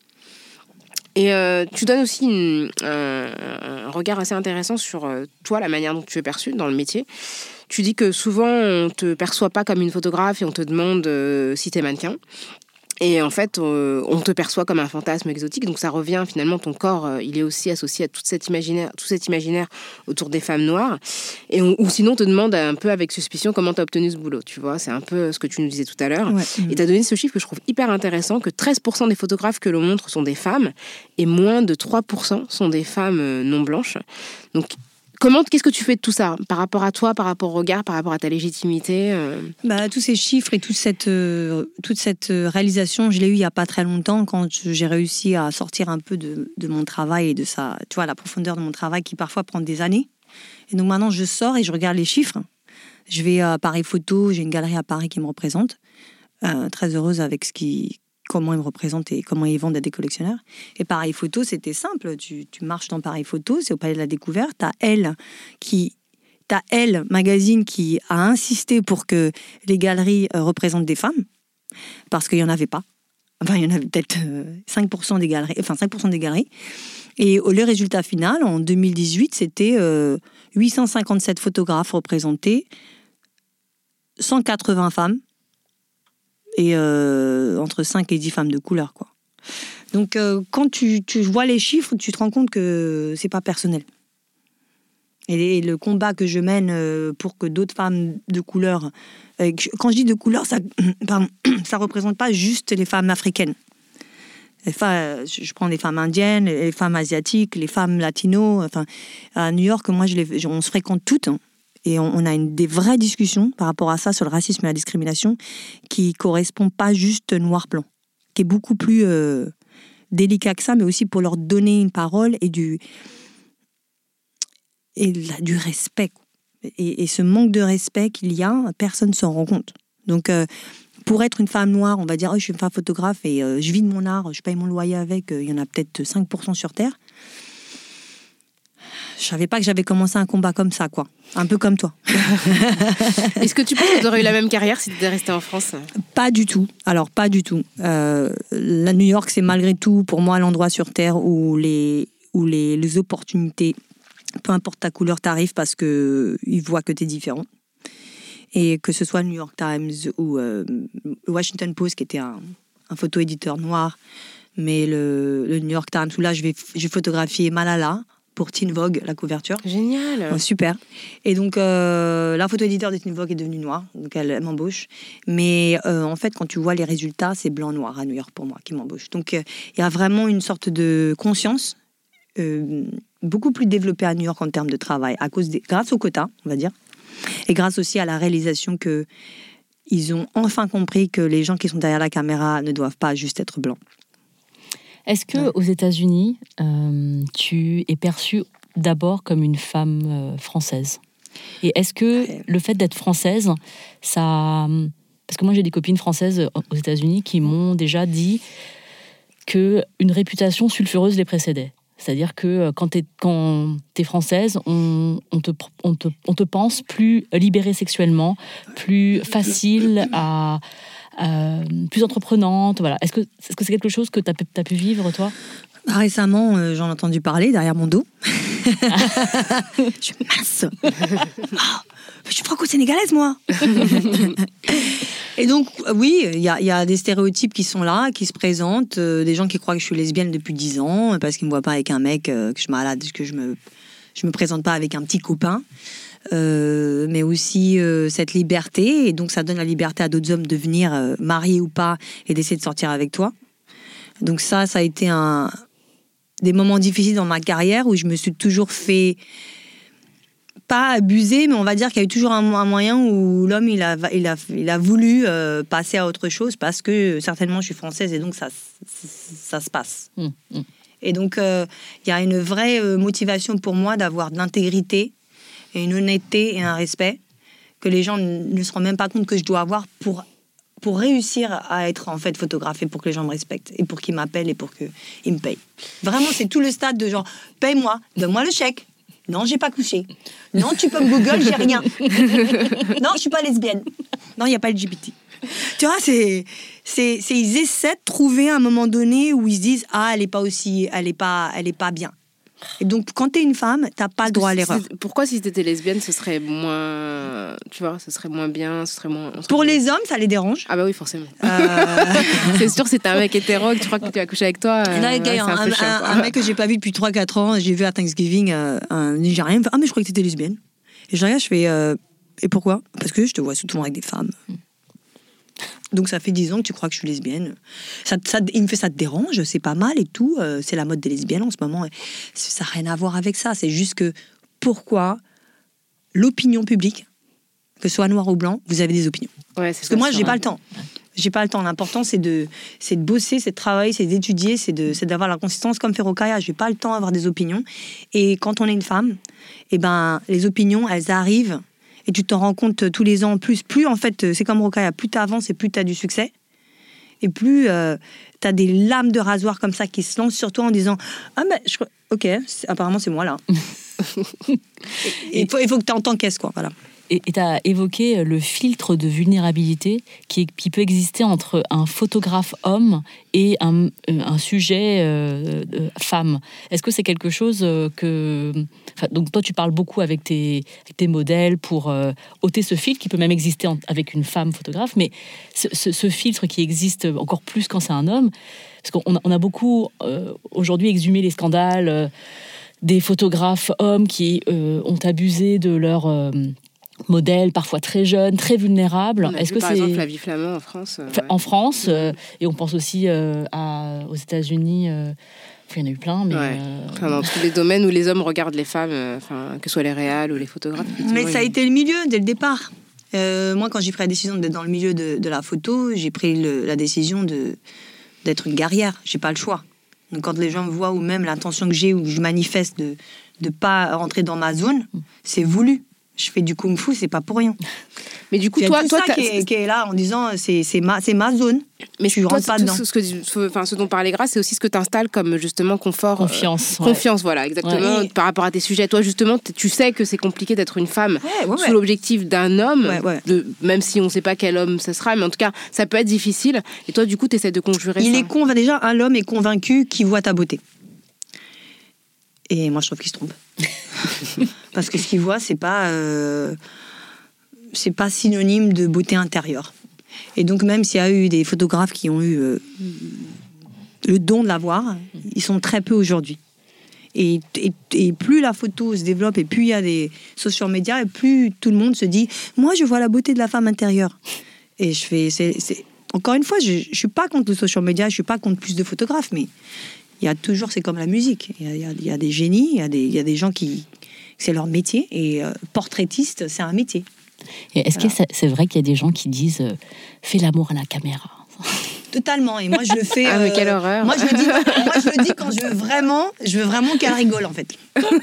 Et euh, tu donnes aussi une, un, un regard assez intéressant sur euh, toi, la manière dont tu es perçue dans le métier. Tu dis que souvent, on ne te perçoit pas comme une photographe et on te demande euh, si tu es mannequin. Et en fait, euh, on te perçoit comme un fantasme exotique. Donc ça revient finalement, ton corps, euh, il est aussi associé à toute cette imaginaire, tout cet imaginaire autour des femmes noires. Et on, ou sinon, on te demande un peu avec suspicion comment tu as obtenu ce boulot. Tu vois, c'est un peu ce que tu nous disais tout à l'heure. Ouais. Et tu as donné ce chiffre que je trouve hyper intéressant, que treize pour cent des photographes que l'on montre sont des femmes et moins de trois pour cent sont des femmes euh, non blanches. Donc, comment, qu'est-ce que tu fais de tout ça par rapport à toi, par rapport au regard, par rapport à ta légitimité euh... Bah, tous ces chiffres et toute cette, euh, toute cette réalisation, je l'ai eu il n'y a pas très longtemps quand j'ai réussi à sortir un peu de, de mon travail et de sa, tu vois, la profondeur de mon travail qui parfois prend des années. Et donc maintenant, je sors et je regarde les chiffres. Je vais à Paris Photo, j'ai une galerie à Paris qui me représente. Euh, très heureuse avec ce qui, comment ils me représentent et comment ils vendent à des collectionneurs. Et Paris Photo, c'était simple. Tu, tu marches dans Paris Photo, c'est au Palais de la Découverte. T'as Elle qui... T'as Elle Magazine qui a insisté pour que les galeries euh, représentent des femmes, parce qu'il n'y en avait pas. Enfin, il y en avait peut-être euh, cinq pour cent des galeries. Enfin, cinq pour cent des galeries. Et euh, le résultat final, en deux mille dix-huit, c'était euh, huit cent cinquante-sept photographes représentés, cent quatre-vingts femmes, et euh, entre cinq et dix femmes de couleur, quoi. Donc, euh, quand tu, tu vois les chiffres, tu te rends compte que c'est pas personnel. Et le combat que je mène pour que d'autres femmes de couleur... Quand je dis de couleur, ça ne représente pas juste les femmes africaines. Enfin, je prends les femmes indiennes, les femmes asiatiques, les femmes latino. Enfin, à New York, moi, je les, on se fréquente toutes. Hein, et on, on a une, des vraies discussions par rapport à ça, sur le racisme et la discrimination, qui ne correspond pas juste noir-blanc, qui est beaucoup plus euh, délicat que ça, mais aussi pour leur donner une parole et du... et là, du respect. Et, et ce manque de respect qu'il y a, personne ne s'en rend compte. Donc, euh, pour être une femme noire, on va dire oh, « je suis une femme photographe et euh, je vis de mon art, je paye mon loyer avec, euh, il y en a peut-être cinq pour cent sur Terre ». Je savais pas que j'avais commencé un combat comme ça, quoi. Un peu comme toi. Est-ce que tu penses que tu aurais eu la même carrière si tu étais restée en France ? Pas du tout. Alors, pas du tout. Euh, la New York, c'est malgré tout, pour moi, l'endroit sur Terre où les, où les, les opportunités... peu importe ta couleur, t'arrives parce qu'ils voient que t'es différent. Et que ce soit le New York Times ou euh, le Washington Post, qui était un, un photo-éditeur noir, mais le, le New York Times, où là, je vais, j'ai photographié Malala pour Teen Vogue, la couverture. Génial. Oh, super. Et donc, euh, la photo-éditeur de Teen Vogue est devenue noire, donc elle, elle m'embauche. Mais euh, en fait, quand tu vois les résultats, c'est blanc-noir à New York pour moi qui m'embauche. Donc, il euh, y a vraiment une sorte de conscience euh, beaucoup plus développée à New York en termes de travail, à cause des, grâce aux quotas, on va dire, et grâce aussi à la réalisation que ils ont enfin compris que les gens qui sont derrière la caméra ne doivent pas juste être blancs. Est-ce que Ouais. aux États-Unis, euh, tu es perçue d'abord comme une femme euh, française ? Et est-ce que Ouais. le fait d'être française, ça... Parce que moi, j'ai des copines françaises aux États-Unis qui m'ont déjà dit qu'une réputation sulfureuse les précédait. C'est-à-dire que quand tu es quand t'es française, on, on, te, on, te, on te pense plus libérée sexuellement, plus facile à... Euh, plus entreprenante, voilà. Est-ce que est-ce que c'est quelque chose que tu as pu vivre, toi ? Bah, récemment, euh, j'en ai entendu parler derrière mon dos. Je suis mince. Oh, je suis franco-sénégalaise, moi. Et donc, oui, il y a, y a des stéréotypes qui sont là, qui se présentent. Euh, des gens qui croient que je suis lesbienne depuis dix ans, parce qu'ils ne me voient pas avec un mec, euh, que je suis malade, que je me, je me présente pas avec un petit copain. Euh, mais aussi euh, cette liberté, et donc ça donne la liberté à d'autres hommes de venir, euh, mariés ou pas, et d'essayer de sortir avec toi. Donc ça, ça a été un, des moments difficiles dans ma carrière où je me suis toujours fait, pas pas abuser, mais on va dire qu'il y a eu toujours un, un moyen où l'homme, il a, il a, il a voulu euh, passer à autre chose parce que certainement je suis française et donc ça, ça se passe. Mmh, mmh. Et donc, il euh, y a une vraie euh, motivation pour moi d'avoir de l'intégrité et une honnêteté et un respect que les gens ne se rendent même pas compte que je dois avoir pour, pour réussir à être en fait photographe et pour que les gens me respectent et pour qu'ils m'appellent et pour qu'ils me payent. Vraiment, c'est tout le stade de genre, paye-moi, donne-moi le chèque. Non, j'ai pas couché. Non, tu peux me Google, j'ai rien. Non, je suis pas lesbienne. Non, il n'y a pas L G B T. Tu vois, c'est, c'est, c'est, ils essaient de trouver un moment donné où ils se disent ah, elle est pas aussi, elle est pas, elle est pas bien. Et donc, quand t'es une femme, t'as pas le droit à l'erreur. Pourquoi, si t'étais lesbienne, ce serait moins, tu vois, ce serait moins bien, ce serait moins. Serait Pour moins... les hommes, ça les dérange. Ah bah oui, forcément. Euh... c'est sûr, si t'es un mec hétéro et que tu crois que tu vas coucher avec toi. Euh, là, ouais, gars, un, un, chiant, un, un mec que j'ai pas vu depuis trois quatre ans, j'ai vu à Thanksgiving euh, un Nigérien. Il me fait ah mais je croyais que t'étais lesbienne. Et je regarde, je fais euh, et pourquoi ? Parce que je te vois souvent avec des femmes. Donc ça fait dix ans que tu crois que je suis lesbienne. Ça, ça, il me fait ça te dérange, c'est pas mal et tout. Euh, c'est la mode des lesbiennes en ce moment. Ça n'a rien à voir avec ça. C'est juste que pourquoi l'opinion publique, que ce soit noir ou blanc, vous avez des opinions. Ouais, c'est Parce que moi, j'ai pas le temps. J'ai pas le temps. L'important, c'est de, c'est de bosser, c'est de travailler, c'est d'étudier, c'est, de, c'est d'avoir la consistance comme fait Rokhaya. J'ai pas le temps d'avoir des opinions. Et quand on est une femme, eh ben, les opinions, elles arrivent. Et tu t'en rends compte tous les ans plus. Plus, en fait, c'est comme Rokhaya, plus tu avances et plus tu as du succès. Et plus euh, tu as des lames de rasoir comme ça qui se lancent sur toi en disant « Ah, mais je... ok, apparemment, c'est moi, là. » Il faut, il faut que tu t'encaisses, quoi, voilà. Et tu as évoqué le filtre de vulnérabilité qui, qui peut exister entre un photographe homme et un, un sujet euh, femme. Est-ce que c'est quelque chose que... Enfin, donc toi, tu parles beaucoup avec tes, avec tes modèles pour euh, ôter ce filtre qui peut même exister en, avec une femme photographe, mais ce, ce, ce filtre qui existe encore plus quand c'est un homme, parce qu'on a, on a beaucoup euh, aujourd'hui exhumé les scandales euh, des photographes hommes qui euh, ont abusé de leur... Euh, modèles parfois très jeunes, très vulnérables. On a Est-ce vu, que par c'est exemple Flavie Flamand en France euh, en France euh, et on pense aussi euh, à, aux États-Unis. Euh, il y en a eu plein, mais ouais. euh... enfin, dans tous les domaines où les hommes regardent les femmes, euh, enfin, que ce soit les réals ou les photographes. Mais ça a ils... été le milieu dès le départ. Euh, moi, quand j'ai pris la décision d'être dans le milieu de, de la photo, j'ai pris le, la décision de d'être une guerrière. J'ai pas le choix. Donc, quand les gens me voient ou même l'intention que j'ai ou que je manifeste de de pas rentrer dans ma zone, c'est voulu. Je fais du kung-fu, c'est pas pour rien. Mais du coup, il y a toi, tout toi, ça qui est, qui est là en disant c'est c'est ma c'est ma zone. Mais tu rentres pas dedans. Ce, que, enfin, ce dont parlait Grace, c'est aussi ce que tu installes comme justement confort, confiance, euh, ouais. confiance, voilà, exactement. Ouais. Par rapport à tes sujets, toi justement, tu sais que c'est compliqué d'être une femme ouais, ouais, sous ouais. l'objectif d'un homme, ouais, ouais. De, même si on ne sait pas quel homme ce sera, mais en tout cas, ça peut être difficile. Et toi, du coup, tu essaies de conjurer Il ça. est convaincu déjà, un homme est convaincu qu'il voit ta beauté. Et moi, je trouve qu'il se trompe. Parce que ce qu'il voit, c'est pas, euh, c'est pas synonyme de beauté intérieure. Et donc, même s'il y a eu des photographes qui ont eu euh, le don de la voir, ils sont très peu aujourd'hui. Et, et, et plus la photo se développe, et plus il y a des social médias, et plus tout le monde se dit « Moi, je vois la beauté de la femme intérieure. » Et je fais... C'est, c'est... Encore une fois, je ne suis pas contre le social media, je ne suis pas contre plus de photographes, mais il y a toujours... C'est comme la musique. Il y a, il y a, il y a des génies, il y a des, il y a des gens qui... C'est leur métier, et euh, portraitiste, c'est un métier. Et est-ce voilà. que c'est, c'est vrai qu'il y a des gens qui disent euh, « Fais l'amour à la caméra » Totalement, et moi je le fais. Ah, mais quelle euh, horreur! Moi je le dis, moi je le dis quand je veux vraiment, je veux vraiment qu'elle rigole en fait.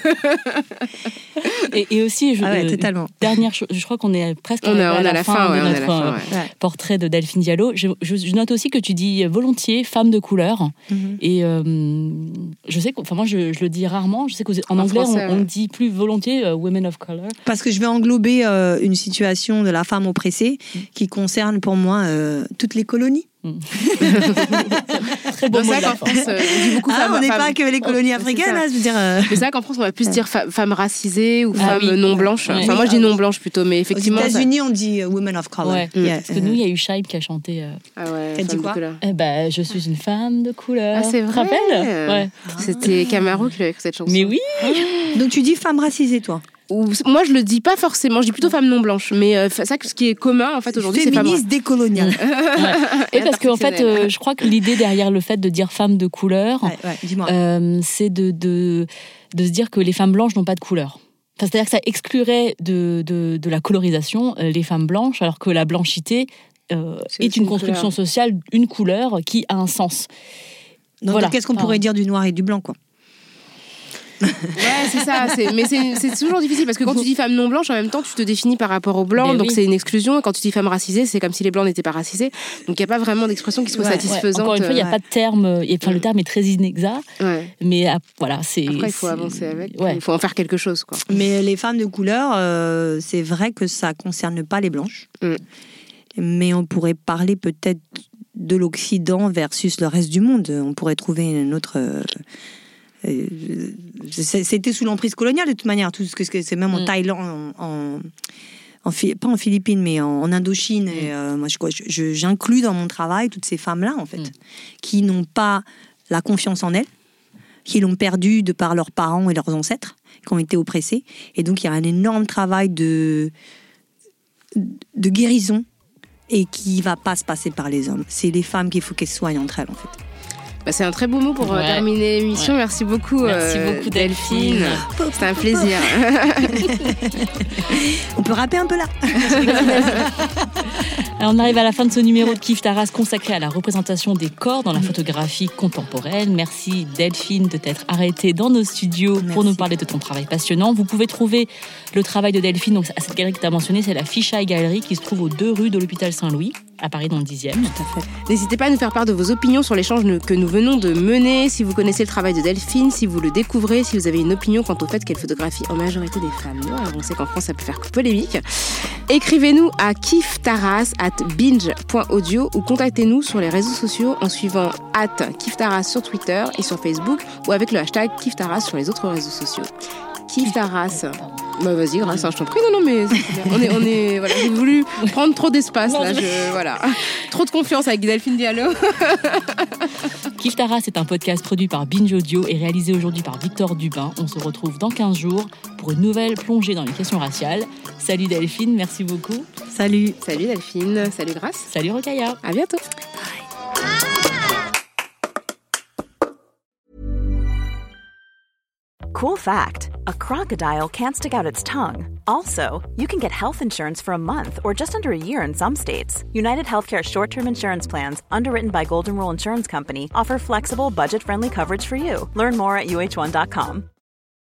et, et aussi, je, ah ouais, euh, totalement. Dernière chose, je crois qu'on est presque on à, a, à, on la, a la fin, fin de ouais, notre la fin, ouais. portrait de Delphine Diallo. Je, je, je note aussi que tu dis volontiers femme de couleur, mm-hmm. et euh, je sais que, enfin moi je, je le dis rarement. Je sais qu'en en anglais français, on, ouais. on dit plus volontiers uh, women of color. Parce que je vais englober euh, une situation de la femme oppressée mm. qui concerne pour moi euh, toutes les colonies. Mmh. Très bon mot de la France, euh, on dit beaucoup ah, femme, on n'est femme, pas que les colonies africaines, là, je veux dire. Euh... Mais c'est vrai qu'en France, on va plus dire fa- femme racisée ou ah, femme oui. non blanche. Ouais. Enfin, oui, moi, je dis non blanche plutôt, mais effectivement. Aux États-Unis, ça... on dit uh, women of color. Ouais. Yeah. Parce que nous, il y a eu Shaib qui a chanté. Euh... Ah ouais. T'as dit quoi? Eh ben, je suis une femme de couleur. Ah, c'est vrai. Tu te rappelles? Ouais. Ah. C'était Camaro qui avait écrit cette chanson. Mais oui. Donc tu dis femme racisée, toi? Ou, moi, je le dis pas forcément. Je dis plutôt femme non blanche. Mais euh, ça, ce qui est commun en fait aujourd'hui, c'est femme. Féministe décoloniale. Ouais. Et parce qu'en fait, euh, je crois que l'idée derrière le fait de dire femme de couleur, ouais, ouais, dis-moi. Euh, c'est de, de de se dire que les femmes blanches n'ont pas de couleur. Enfin, c'est-à-dire que ça exclurait de, de, de la colorisation euh, les femmes blanches, alors que la blanchité euh, est une construction couleur. sociale, une couleur qui a un sens. Donc, voilà. Qu'est-ce qu'on enfin, pourrait dire du noir et du blanc, quoi? Ouais, c'est ça. C'est, mais c'est, c'est toujours difficile parce que quand tu dis femme non blanche, en même temps, tu te définis par rapport aux blancs, mais donc oui. c'est une exclusion. Et quand tu dis femme racisée, c'est comme si les blancs n'étaient pas racisés. Donc il n'y a pas vraiment d'expression qui soit ouais, satisfaisante. Ouais. Encore une fois, il n'y a ouais. pas de terme. Enfin, le terme est très inexact. Ouais. Mais ah, voilà, c'est. Après, il faut c'est... avancer avec. Ouais. Il faut en faire quelque chose, quoi. Mais les femmes de couleur, euh, c'est vrai que ça ne concerne pas les blanches. Mm. Mais on pourrait parler peut-être de l'Occident versus le reste du monde. On pourrait trouver une autre. Euh, C'était sous l'emprise coloniale de toute manière, tout ce que c'est même en mmh. Thaïlande, en, en, en, pas en Philippines, mais en, en Indochine. Mmh. Et, euh, moi, je, je, j'inclus dans mon travail toutes ces femmes-là, en fait, mmh. qui n'ont pas la confiance en elles, qui l'ont perdue de par leurs parents et leurs ancêtres, qui ont été oppressés. Et donc, il y a un énorme travail de, de guérison et qui ne va pas se passer par les hommes. C'est les femmes qu'il faut qu'elles soignent entre elles, en fait. Bah, c'est un très beau mot pour ouais. terminer l'émission. Ouais. Merci beaucoup, Merci euh, beaucoup Delphine. Delphine. C'était un plaisir. On peut rapper un peu là. Alors, on arrive à la fin de ce numéro de Kif Taras consacré à la représentation des corps dans la photographie contemporaine. Merci Delphine de t'être arrêtée dans nos studios Merci. pour nous parler de ton travail passionnant. Vous pouvez trouver le travail de Delphine donc, à cette galerie que tu as mentionnée, c'est la Fisheye Gallery qui se trouve aux deux rues de l'hôpital Saint-Louis, à Paris dans le dixième. Tout à fait. N'hésitez pas à nous faire part de vos opinions sur l'échange que nous venons de mener. Si vous connaissez le travail de Delphine, si vous le découvrez, si vous avez une opinion quant au fait qu'elle photographie en majorité des femmes noires, on sait qu'en France ça peut faire polémique, écrivez-nous à kiftaras arobase binge point audio ou contactez-nous sur les réseaux sociaux en suivant arobase kiftaras sur Twitter et sur Facebook ou avec le hashtag kiftaras sur les autres réseaux sociaux. Kiftaras. Bah vas-y, grâce, hein, je t'en prie. Non, non, mais on est, on est, voilà, j'ai voulu prendre trop d'espace là. Je, voilà, trop de confiance avec Delphine Diallo. Kif Taras est un podcast produit par Binge Audio et réalisé aujourd'hui par Victor Dubin. On se retrouve dans quinze jours pour une nouvelle plongée dans les questions raciales. Salut Delphine, merci beaucoup. Salut. Salut Delphine. Salut Grace. Salut Rokhaya. À bientôt. Cool fact, a crocodile can't stick out its tongue. Also, you can get health insurance for a month or just under a year in some states. United Healthcare short-term insurance plans, underwritten by Golden Rule Insurance Company, offer flexible, budget-friendly coverage for you. Learn more at U H one dot com.